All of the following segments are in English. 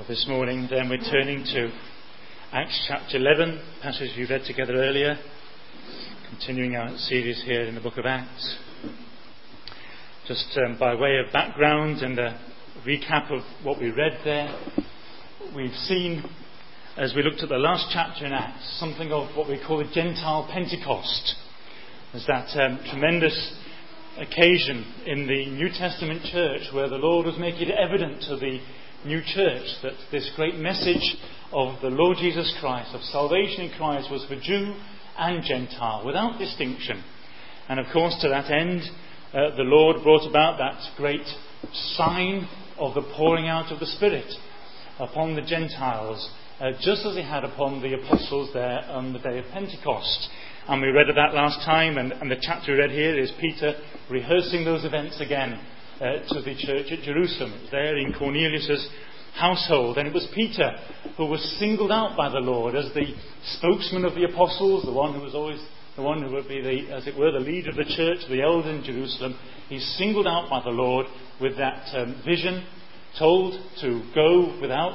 this morning, then we're turning to Acts chapter 11, passage we read together earlier, continuing our series here in the book of Acts. Just by way of background and a recap of what we read there, we've seen, as we looked at the last chapter in Acts, something of what we call a Gentile Pentecost. There's that tremendous occasion in the New Testament church where the Lord was making it evident to the new church that this great message of the Lord Jesus Christ, of salvation in Christ, was for Jew and Gentile, without distinction. And of course, to that end, the Lord brought about that great sign of the pouring out of the Spirit upon the Gentiles, just as he had upon the apostles there on the day of Pentecost. And we read of that last time, and the chapter we read here is Peter rehearsing those events again to the church at Jerusalem. It was there in Cornelius' household, and it was Peter who was singled out by the Lord as the spokesman of the apostles, the one who was always the one who would be the, as it were, the leader of the church, the elder in Jerusalem. He's singled out by the Lord with that vision, told to go without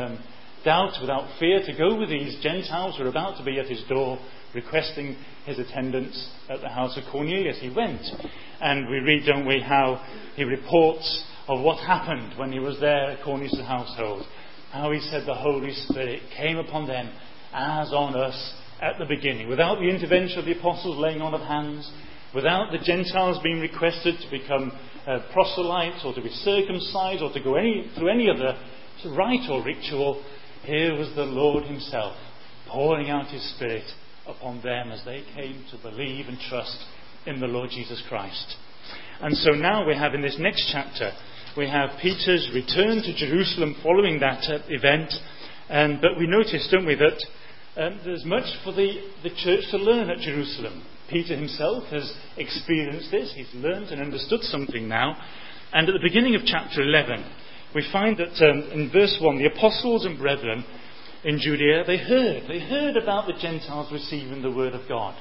doubt, without fear, to go with these Gentiles who are about to be at his door, requesting his attendance at the house of Cornelius. He went, and we read, don't we, how he reports of what happened when he was there at Cornelius' household. How he said the Holy Spirit came upon them as on us at the beginning, without the intervention of the apostles laying on of hands, without the Gentiles being requested to become proselytes or to be circumcised or to go through any other rite or ritual. Here was the Lord himself pouring out his Spirit upon them as they came to believe and trust in the Lord Jesus Christ. And so now we have in this next chapter, we have Peter's return to Jerusalem following that event. But we notice, don't we, that there's much for the church to learn at Jerusalem. Peter himself has experienced this. He's learned and understood something now. And at the beginning of chapter 11, we find that in verse 1, the apostles and brethren in Judea, they heard about the Gentiles receiving the word of God.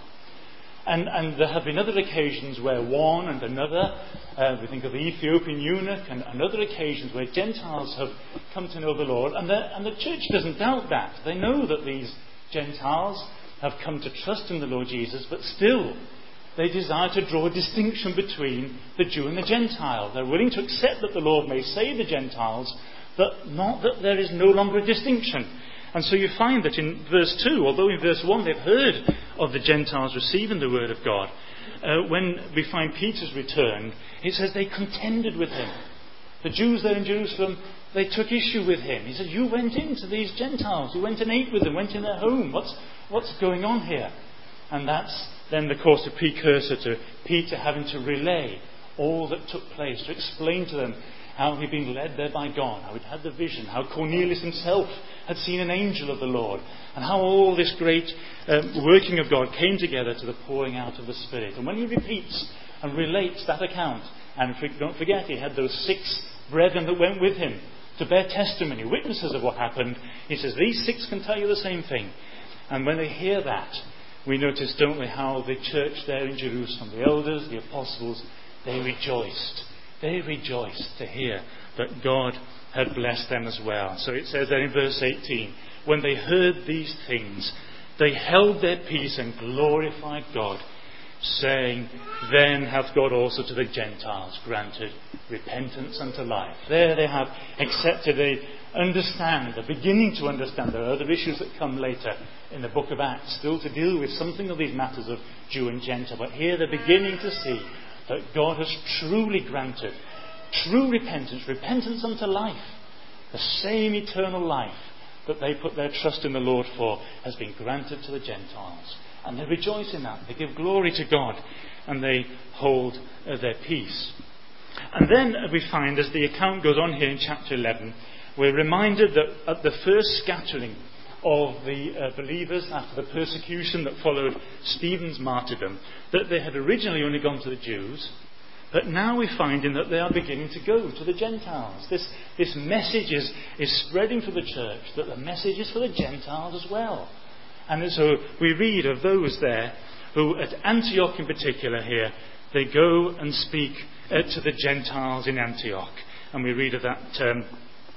And there have been other occasions where one and another, we think of the Ethiopian eunuch and other occasions where Gentiles have come to know the Lord. And the church doesn't doubt that. They know that these Gentiles have come to trust in the Lord Jesus, but still they desire to draw a distinction between the Jew and the Gentile. They're willing to accept that the Lord may save the Gentiles, but not that there is no longer a distinction. And so you find that in verse 2, although in verse 1 they've heard of the Gentiles receiving the word of God, when we find Peter's return, it says they contended with him. The Jews there in Jerusalem, they took issue with him. He said, you went into these Gentiles, you went and ate with them, went in their home. What's going on here? And that's then, of course, a precursor to Peter having to relay all that took place, to explain to them how he'd been led there by God, how he'd had the vision, how Cornelius himself had seen an angel of the Lord, and how all this great working of God came together to the pouring out of the Spirit. And when he repeats and relates that account, and don't forget, he had those 6 brethren that went with him to bear testimony, witnesses of what happened, he says, these 6 can tell you the same thing. And when they hear that, we notice, don't we, how the church there in Jerusalem, the elders, the apostles, they rejoiced. They rejoiced to hear that God had blessed them as well. So it says there in verse 18, when they heard these things, they held their peace and glorified God, saying, then hath God also to the Gentiles granted repentance unto life. There they have accepted, they understand, they're beginning to understand. There are other issues that come later in the book of Acts, still to deal with something of these matters of Jew and Gentile. But here they're beginning to see that God has truly granted true repentance unto life. The same eternal life that they put their trust in the Lord for has been granted to the Gentiles. And they rejoice in that. They give glory to God, and they hold their peace. And then we find, as the account goes on here in chapter 11, we're reminded that at the first scattering of the believers after the persecution that followed Stephen's martyrdom, that they had originally only gone to the Jews, but now we find in that they are beginning to go to the Gentiles. This message is spreading to the church, that the message is for the Gentiles as well. And so we read of those there who, at Antioch in particular here, they go and speak to the Gentiles in Antioch. And we read of that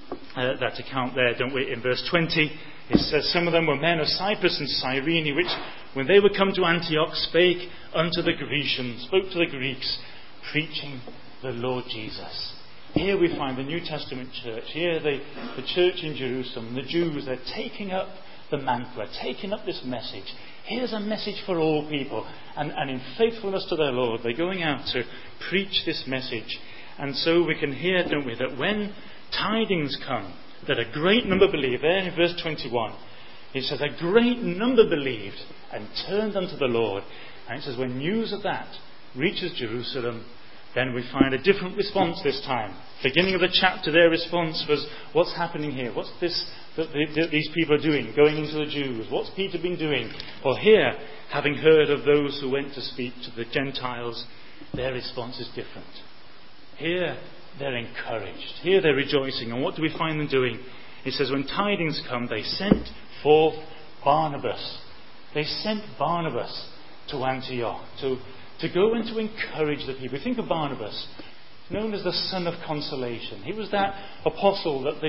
that account there, don't we? In verse 20, it says, some of them were men of Cyprus and Cyrene, which, when they were come to Antioch, spake unto the Grecians, spoke to the Greeks, preaching the Lord Jesus. Here we find the New Testament church. Here the church in Jerusalem, the Jews, they're taking up the mantle, taking up this message. Here's a message for all people. And in faithfulness to their Lord, they're going out to preach this message. And so we can hear, don't we, that when tidings come, that a great number believe. There in verse 21, it says, a great number believed and turned unto the Lord. And it says, when news of that reaches Jerusalem, then we find a different response this time. Beginning of the chapter, their response was, what's happening here? What's this that these people are doing, going into the Jews? What's Peter been doing? Well, here, having heard of those who went to speak to the Gentiles, their response is different. Here, they're encouraged. Here, they're rejoicing. And what do we find them doing? It says, when tidings come, they sent forth Barnabas. They sent Barnabas to Antioch to go and to encourage the people. Think of Barnabas, known as the son of consolation. He was that apostle that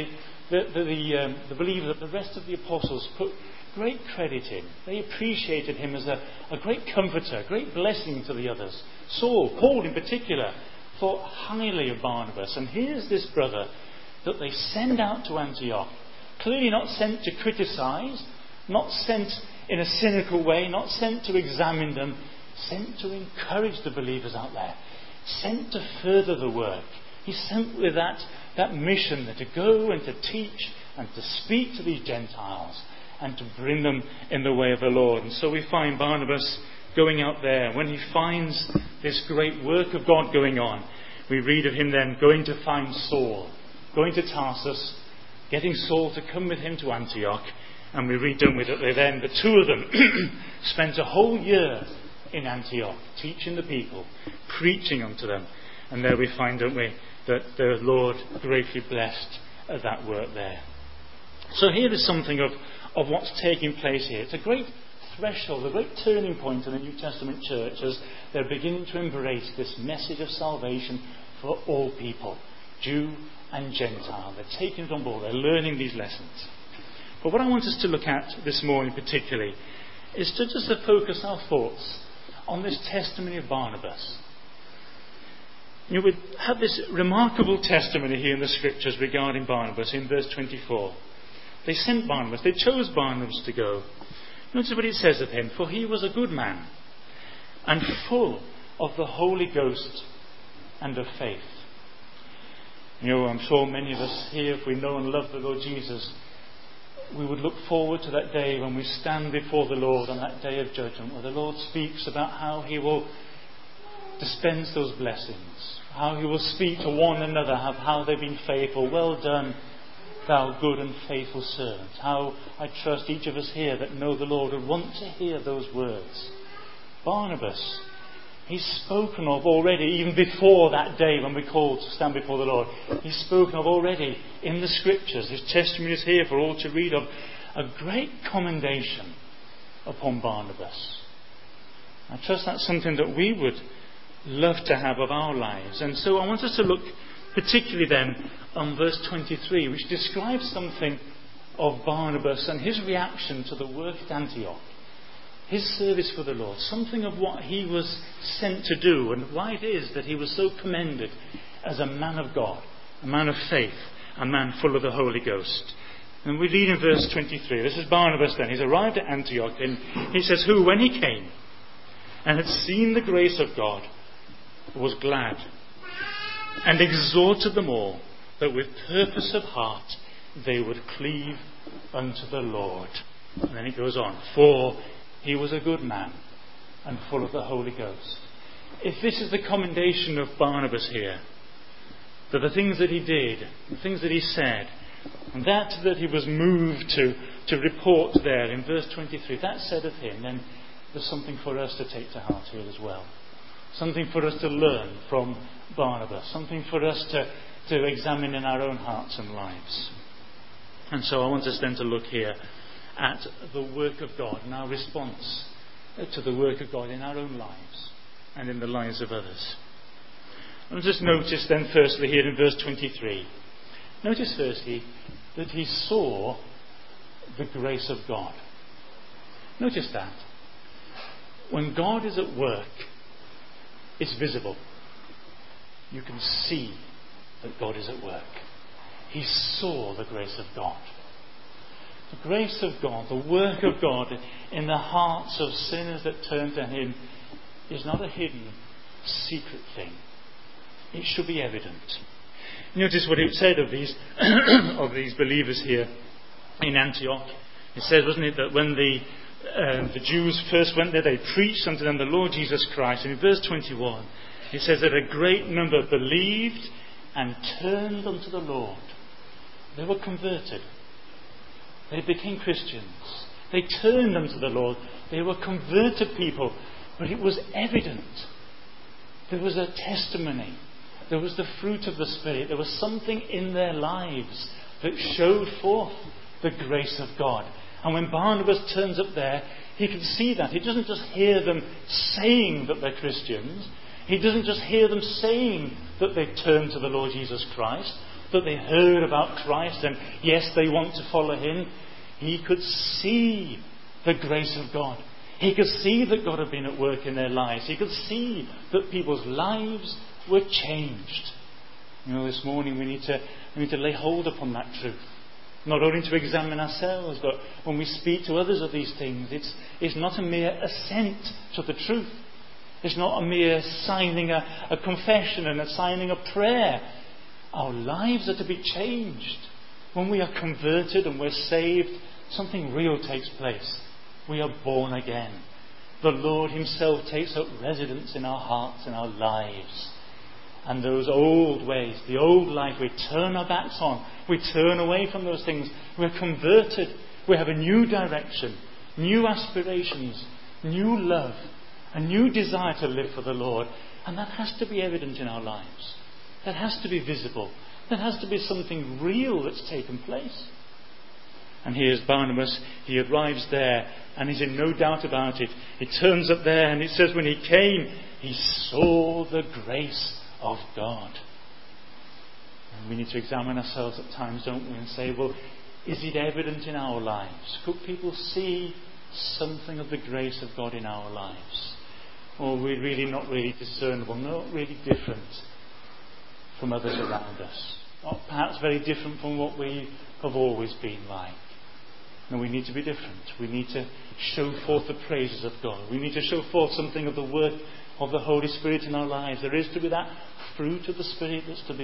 the believer, that the rest of the apostles put great credit in. They appreciated him as a great comforter, a great blessing to the others. Paul in particular, thought highly of Barnabas. And here's this brother that they send out to Antioch. Clearly not sent to criticize, not sent in a cynical way, not sent to examine them, sent to encourage the believers out there, sent to further the work. He's sent with that mission to go and to teach and to speak to these Gentiles and to bring them in the way of the Lord. And so we find Barnabas going out there. When he finds this great work of God going on, we read of him then going to find Saul, going to Tarsus, getting Saul to come with him to Antioch. And we read, don't we, that the two of them spent a whole year in Antioch, teaching the people, preaching unto them. And there we find, don't we, that the Lord greatly blessed that work there. So here is something of what's taking place here. It's a great threshold, a great turning point in the New Testament church as they're beginning to embrace this message of salvation for all people, Jew and Gentile. They're taking it on board. They're learning these lessons. But what I want us to look at this morning particularly is to just focus our thoughts on this testimony of Barnabas. You know, we have this remarkable testimony here in the Scriptures regarding Barnabas in verse 24. They sent Barnabas. They chose Barnabas to go. Notice what it says of him. For he was a good man and full of the Holy Ghost and of faith. You know, I'm sure many of us here, if we know and love the Lord Jesus, we would look forward to that day when we stand before the Lord on that day of judgment, where the Lord speaks about how he will dispense those blessings, how he will speak to one another of how they've been faithful. Well done, thou good and faithful servant. How I trust each of us here that know the Lord would want to hear those words. Barnabas, he's spoken of already, even before that day when we're called to stand before the Lord. He's spoken of already in the Scriptures. His testimony is here for all to read of. A great commendation upon Barnabas. I trust that's something that we would love to have of our lives. And so I want us to look particularly then on verse 23, which describes something of Barnabas and his reaction to the work at Antioch. His service for the Lord, something of what he was sent to do and why it is that he was so commended as a man of God, a man of faith, a man full of the Holy Ghost. And we read in verse 23, this is Barnabas then, he's arrived at Antioch and he says, who when he came and had seen the grace of God was glad and exhorted them all that with purpose of heart they would cleave unto the Lord. And then he goes on, for he was a good man and full of the Holy Ghost. If this is the commendation of Barnabas here, that the things that he did, the things that he said, and that he was moved to report there in verse 23, that said of him, then there's something for us to take to heart here as well. Something for us to learn from Barnabas. Something for us to examine in our own hearts and lives. And so I want us then to look here at the work of God and our response to the work of God in our own lives and in the lives of others. And just notice then firstly here in verse 23 Notice firstly that he saw the grace of God. Notice that. When God is at work, it's visible. You can see that God is at work. He saw the grace of God. The grace of God, the work of God in the hearts of sinners that turn to Him is not a hidden, secret thing. It should be evident. Notice what it said of these of these believers here in Antioch. It says, wasn't it, that when the Jews first went there, they preached unto them the Lord Jesus Christ. And in verse 21, it says that a great number believed and turned unto the Lord. They were converted. They became Christians. They turned unto the Lord. They were converted people. But it was evident. There was a testimony. There was the fruit of the Spirit. There was something in their lives that showed forth the grace of God. And when Barnabas turns up there, he can see that. He doesn't just hear them saying that they're Christians. He doesn't just hear them saying that they turn to the Lord Jesus Christ, that they heard about Christ and yes, they want to follow Him. He could see the grace of God. He could see that God had been at work in their lives. He could see that people's lives were changed. This morning we need to lay hold upon that truth. Not only to examine ourselves, but when we speak to others of these things, it's not a mere assent to the truth. It's not a mere signing a confession and a signing a prayer. Our lives are to be changed. When we are converted and we're saved, something real takes place. We are born again. The Lord Himself takes up residence in our hearts and our lives. And those old ways, the old life, we turn our backs on. We turn away from those things. We're converted. We have a new direction, new aspirations, new love, a new desire to live for the Lord. And that has to be evident in our lives. That has to be visible. That has to be something real that's taken place. And here's Barnabas. He arrives there and he's in no doubt about it. He turns up there and it says when he came, he saw the grace of God. And we need to examine ourselves at times, don't we, and say, well, is it evident in our lives? Could people see something of the grace of God in our lives? Or are we really not really discernible, not really different from others around us? Not perhaps very different from what we have always been like. No, we need to be different. We need to show forth the praises of God. We need to show forth something of the work of the Holy Spirit in our lives. There is to be that fruit of the Spirit that's to be